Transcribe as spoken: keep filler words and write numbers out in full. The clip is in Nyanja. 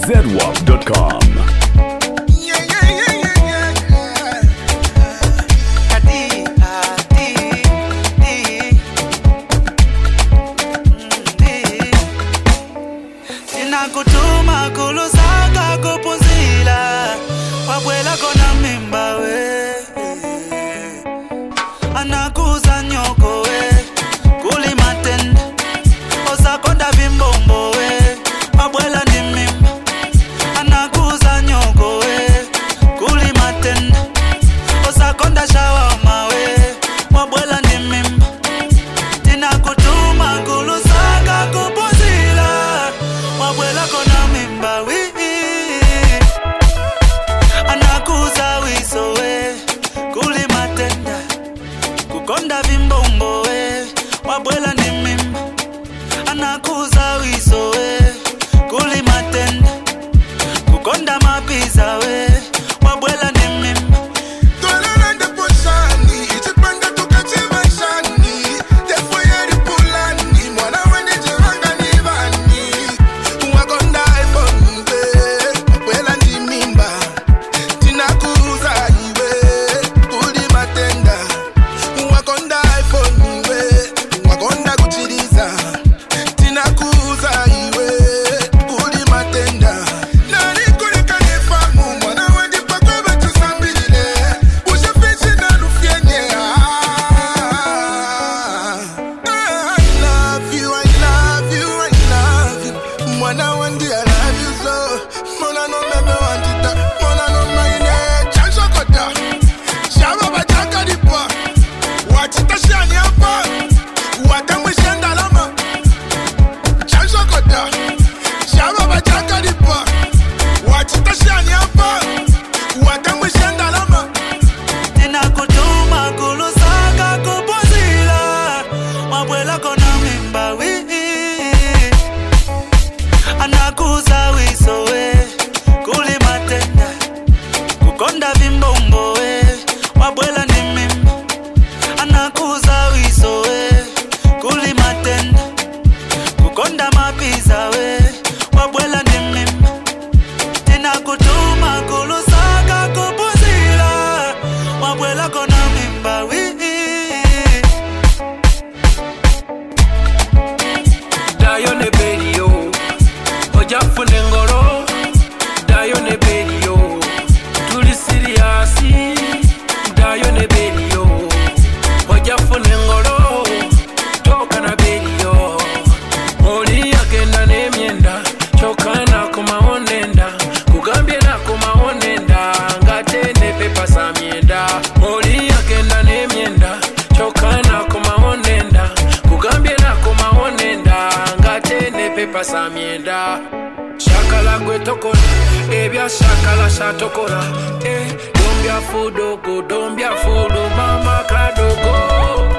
zedwap dot com. Kutuma kulusaka kupuzila wabwela kona mimba we anakuza nyoko we kuli matenda osakonda vimbombo we wabwela ni mimba anakuza nyoko we kuli matenda osakonda shawama we wabwela ni mimba tina kutuma kulusaka kupuzila wabwela kona mimba wi anakuza wiso we kuli matenda kukonda vimbombo we wabwela ni mimba anakuza wiso we kuli matenda kukonda mapiza we wabwela ni mimba Tolanda poshani itipanga tukachema shani tefoyeri pulani mwana wende jevanga ni vani wakonda iPhone wabwela ni mimba tinakuza iwe kuli matenda wakonda iPhone wakonda kuchiriza tinakuza iwe kuli matenda nani kuleka nefamu mwana wende pakoba tusambile ushafichi na lufyenye I love you, I love you, I love you mwana wende I love you so mwana no meme wandita mwana no maine chanshokota shaba bataka dipa watita shani hapa watamwishenda lama chanshokota shaba bataka dipa watita shani hapa watamwishenda lama tina kutuma kulusaka kupuzila wabwela kona mimba wi anakuza wiso we kuli matenda kukonda vimbombo we wabwela ni mimba anakuza wiso we kuli matenda kukonda mapiza we wabwela ni mimba tina kutuma kulusaka kupuzila wabwela kona mimba wi Dayo ne berio ojafune ngoro dayo ne berio tuli serious dayo ne berio ojafune ngoro toka na berio oli yakenda nemyenda chokana kumaonenda kugambye na kumaonenda ngatende pepa samyenda oli yakenda nemyenda chokana kumaonenda kugambye na kumaonenda ngatende pepa samyenda shakala gwetokona ebya shakala shatokola eh dombya fudogo dombya fudo mama kadogo